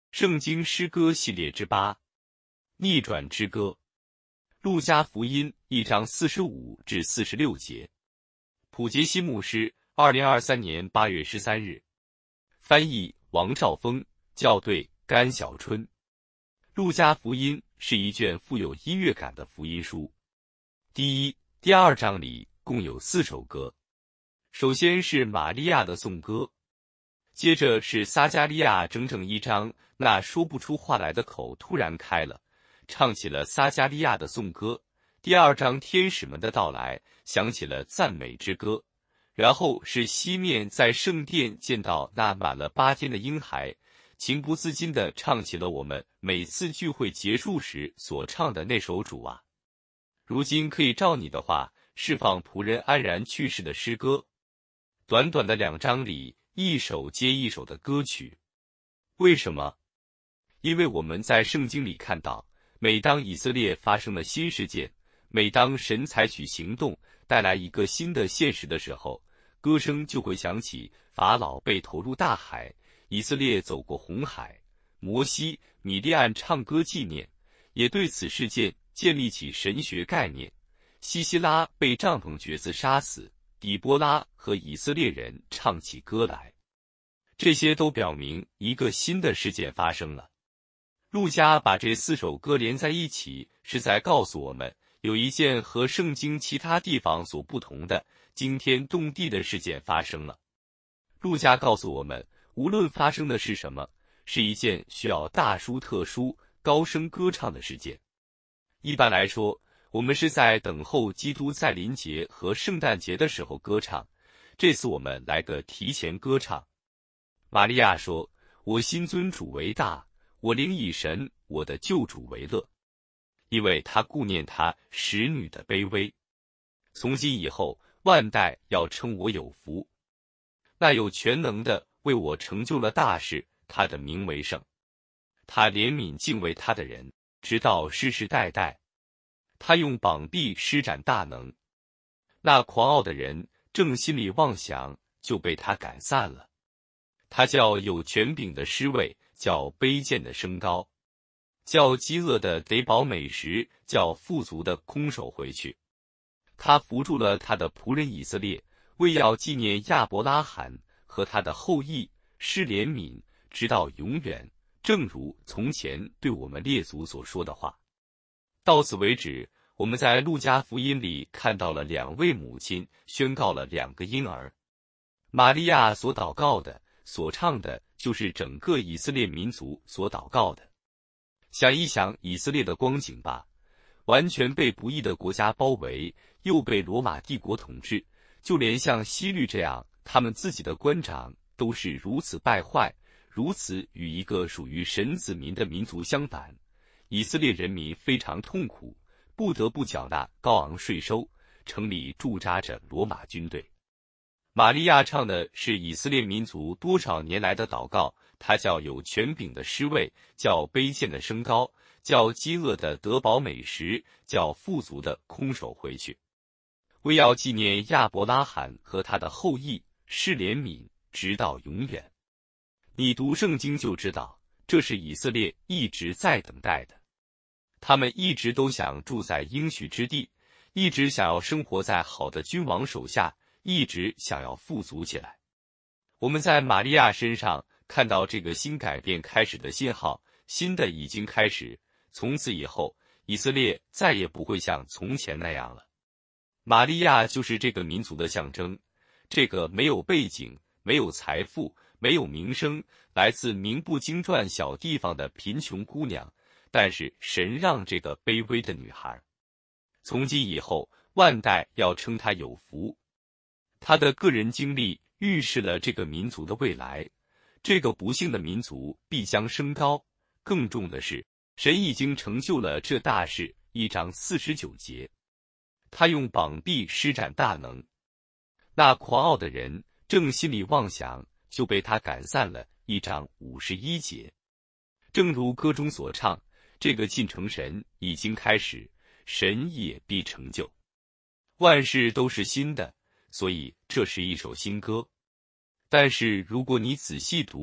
圣经诗歌系列之8，逆转之歌。路加福音1章45至46节。普杰西牧师，2023年8月13日。翻译王兆峰，校对甘小春。路加福音是一卷富有音乐感的福音书。第一、第二章里共有4首歌。首先是玛利亚的颂歌，接着是撒加利亚整整1章，那说不出话来的口突然开了，唱起了撒加利亚的颂歌。第2章天使们的到来，响起了赞美之歌。然后是西面在圣殿见到那满了8天的婴孩，情不自禁地唱起了我们每次聚会结束时所唱的那首主啊，如今可以照你的话释放仆人安然去世的诗歌。短短的2章里，一首接一首的歌曲。为什么？因为我们在圣经里看到，每当以色列发生了新事件，每当神采取行动带来一个新的现实的时候，歌声就会响起。法老被投入大海，以色列走过红海，摩西、米利暗唱歌纪念，也对此事件建立起神学概念。西西拉被帐篷橛子杀死，底波拉和以色列人唱起歌来，这些都表明一个新的事件发生了。路加把这4首歌连在一起，是在告诉我们，有一件和圣经其他地方所不同的惊天动地的事件发生了。路加告诉我们，无论发生的是什么，是一件需要大书特书、高声歌唱的事件。一般来说，我们是在等候基督再临节和圣诞节的时候歌唱，这次我们来个提前歌唱。玛利亚说：“我心尊主为大，我灵以神我的救主为乐，因为他顾念他使女的卑微。从今以后，万代要称我有福。那有全能的为我成就了大事，他的名为圣。他怜悯敬畏他的人，直到世世代代。他用膀臂施展大能。那狂傲的人正心里妄想，就被他赶散了。他叫有权柄的失位，叫卑贱的升高，叫饥饿的得饱美食，叫富足的空手回去。他扶助了他的仆人以色列，为要纪念亚伯拉罕和他的后裔，施怜悯，直到永远，正如从前对我们列祖所说的话。到此为止，我们在路加福音里看到了2位母亲宣告了2个婴儿。玛利亚所祷告的、所唱的，就是整个以色列民族所祷告的。想一想以色列的光景吧，完全被不义的国家包围，又被罗马帝国统治，就连像希律这样，他们自己的官长都是如此败坏，如此与一个属于神子民的民族相反。以色列人民非常痛苦，不得不缴纳高昂税收，城里驻扎着罗马军队。玛利亚唱的是以色列民族多少年来的祷告，她叫有权柄的失位，叫卑贱的升高，叫饥饿的得饱美食，叫富足的空手回去。为要纪念亚伯拉罕和他的后裔，施怜悯，直到永远。你读圣经就知道，这是以色列一直在等待的。他们一直都想住在应许之地，一直想要生活在好的君王手下，一直想要富足起来。我们在玛利亚身上看到这个新改变开始的信号，新的已经开始。从此以后，以色列再也不会像从前那样了。玛利亚就是这个民族的象征，这个没有背景、没有财富、没有名声，来自名不经传小地方的贫穷姑娘，但是神让这个卑微的女孩，从今以后万代要称她有福。她的个人经历预示了这个民族的未来，这个不幸的民族必将升高。更重的是，神已经成就了这大事。1章49节，他用膀臂施展大能。那狂傲的人正心里妄想，就被他赶散了。1章51节，正如歌中所唱，这个进程神已经开始，神也必成就。万事都是新的，所以这是一首新歌。但是如果你仔细读，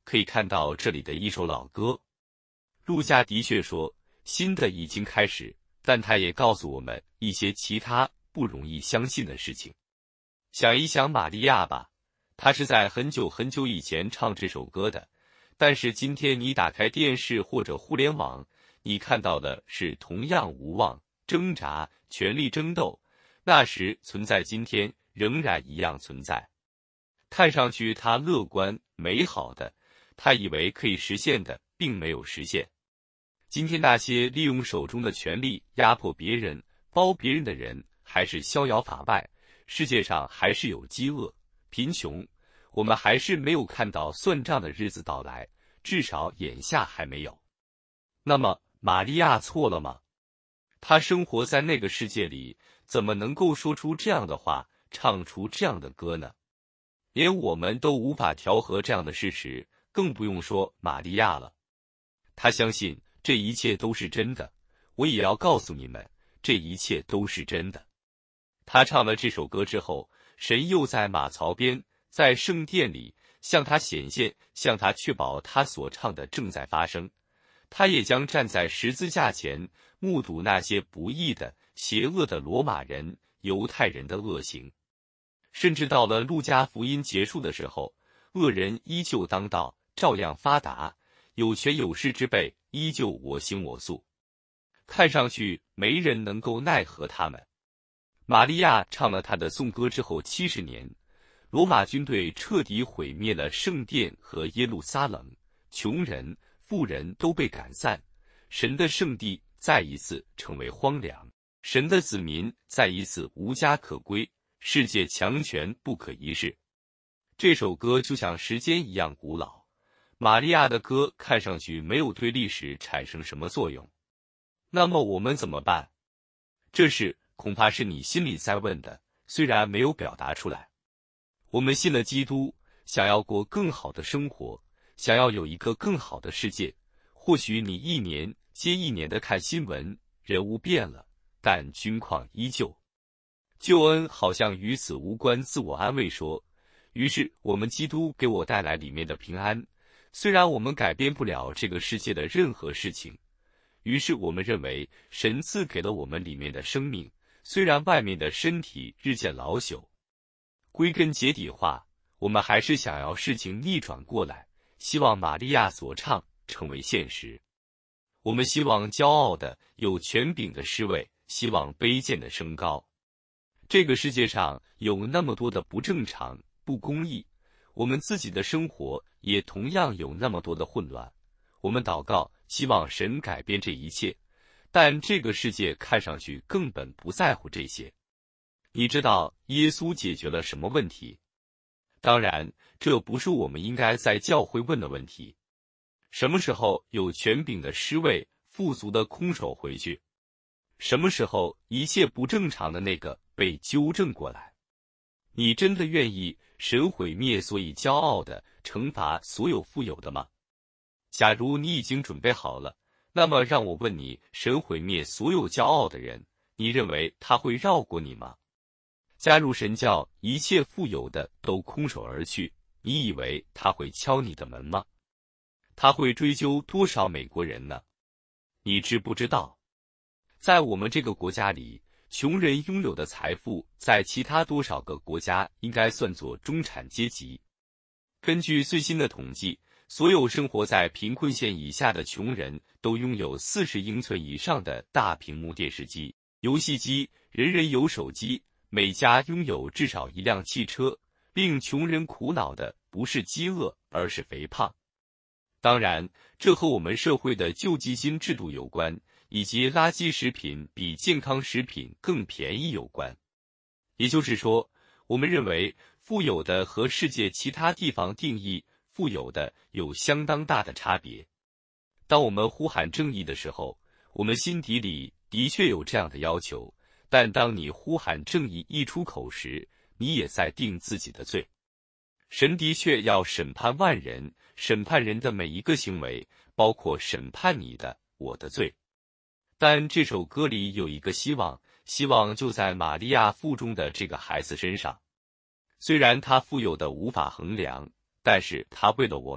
可以看到这里的一首老歌。路加的确说，新的已经开始，但他也告诉我们一些其他不容易相信的事情。想一想玛利亚吧，她是在很久很久以前唱这首歌的，但是今天你打开电视或者互联网，你看到的是同样无望、挣扎、权力争斗，那时存在，今天仍然一样存在。看上去他乐观美好的，他以为可以实现的，并没有实现。今天那些利用手中的权力压迫别人、包别人的人，还是逍遥法外。世界上还是有饥饿、贫穷，我们还是没有看到算账的日子到来，至少眼下还没有。那么，玛利亚错了吗？她生活在那个世界里，怎么能够说出这样的话，唱出这样的歌呢？连我们都无法调和这样的事实，更不用说玛利亚了。她相信这一切都是真的，我也要告诉你们，这一切都是真的。他唱了这首歌之后，神又在马槽边，在圣殿里向他显现，向他确保他所唱的正在发生。他也将站在十字架前，目睹那些不义的、邪恶的罗马人、犹太人的恶行。甚至到了路加福音结束的时候，恶人依旧当道，照样发达，有权有势之辈依旧我行我素，看上去没人能够奈何他们。玛利亚唱了他的颂歌之后70年，罗马军队彻底毁灭了圣殿和耶路撒冷，穷人、富人都被赶散，神的圣地再一次成为荒凉，神的子民再一次无家可归，世界强权不可一世。这首歌就像时间一样古老，玛利亚的歌看上去没有对历史产生什么作用。那么我们怎么办？这是恐怕是你心里在问的，虽然没有表达出来。我们信了基督，想要过更好的生活，想要有一个更好的世界。或许你一年接一年的看新闻，人物变了，但军况依旧。救恩好像与此无关，自我安慰说，于是我们基督给我带来里面的平安，虽然我们改变不了这个世界的任何事情，于是我们认为神赐给了我们里面的生命，虽然外面的身体日渐老朽。归根结底话，我们还是想要事情逆转过来，希望玛利亚所唱成为现实。我们希望骄傲的、有权柄的失位，希望卑贱的升高。这个世界上有那么多的不正常、不公义，我们自己的生活也同样有那么多的混乱。我们祷告，希望神改变这一切，但这个世界看上去根本不在乎这些。你知道耶稣解决了什么问题？当然，这不是我们应该在教会问的问题。什么时候有权柄的失位、富足的空手回去？什么时候一切不正常的那个被纠正过来？你真的愿意神毁灭所以骄傲的，惩罚所有富有的吗？假如你已经准备好了，那么让我问你，神毁灭所有骄傲的人，你认为他会绕过你吗？加入神教，一切富有的都空手而去，你以为他会敲你的门吗？他会追究多少美国人呢？你知不知道，在我们这个国家里，穷人拥有的财富在其他多少个国家应该算作中产阶级。根据最新的统计，所有生活在贫困线以下的穷人都拥有40英寸以上的大屏幕电视机、游戏机，人人有手机，每家拥有至少一辆汽车。令穷人苦恼的不是饥饿，而是肥胖。当然，这和我们社会的救济金制度有关，以及垃圾食品比健康食品更便宜有关。也就是说，我们认为富有的和世界其他地方定义富有的有相当大的差别。当我们呼喊正义的时候，我们心底里的确有这样的要求，但当你呼喊正义一出口时，你也在定自己的罪。神的确要审判万人，审判人的每一个行为，包括审判你的、我的罪。但这首歌里有一个希望，希望就在玛利亚腹中的这个孩子身上。虽然他富有的无法衡量，但是他为了我们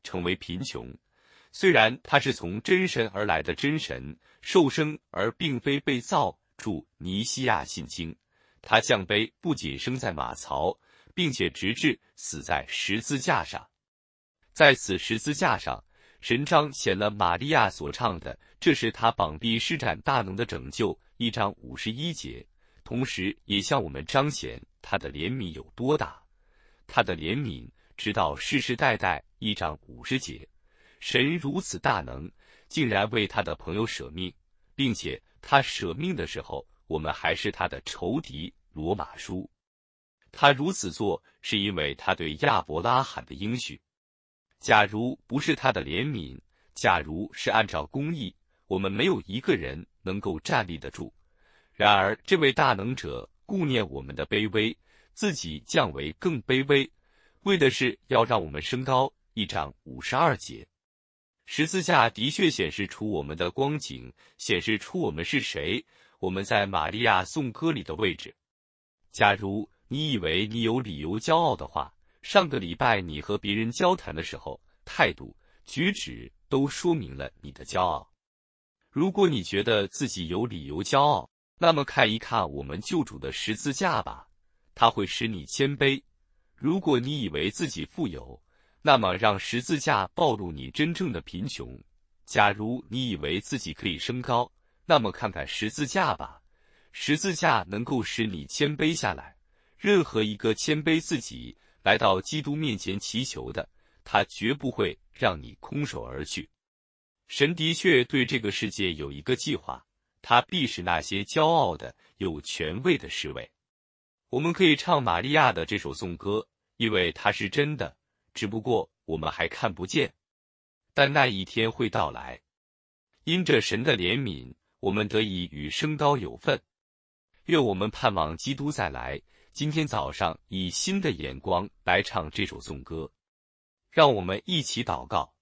成为贫穷。虽然他是从真神而来的真神，受生而并非被造。注尼西亚信经，他降卑不仅生在马槽，并且直至死在十字架上。在此十字架上，神彰显了玛利亚所唱的这是他膀臂施展大能的拯救1章51节，同时也向我们彰显他的怜悯有多大。他的怜悯直到世世代代1章50节，神如此大能，竟然为他的朋友舍命，并且他舍命的时候，我们还是他的仇敌。罗马书，他如此做是因为他对亚伯拉罕的应许。假如不是他的怜悯，假如是按照公义，我们没有一个人能够站立得住。然而这位大能者顾念我们的卑微，自己降为更卑微，为的是要让我们升高。1章52节。十字架的确显示出我们的光景，显示出我们是谁，我们在玛利亚颂歌里的位置。假如你以为你有理由骄傲的话，上个礼拜你和别人交谈的时候，态度、举止都说明了你的骄傲。如果你觉得自己有理由骄傲，那么看一看我们救主的十字架吧，它会使你谦卑。如果你以为自己富有，那么让十字架暴露你真正的贫穷。假如你以为自己可以升高，那么看看十字架吧，十字架能够使你谦卑下来。任何一个谦卑自己来到基督面前祈求的，他绝不会让你空手而去。神的确对这个世界有一个计划，他必使那些骄傲的、有权位的失位。我们可以唱玛利亚的这首颂歌，因为它是真的，只不过我们还看不见。但那一天会到来，因着神的怜悯，我们得以与升高有份。愿我们盼望基督再来，今天早上以新的眼光来唱这首颂歌。让我们一起祷告。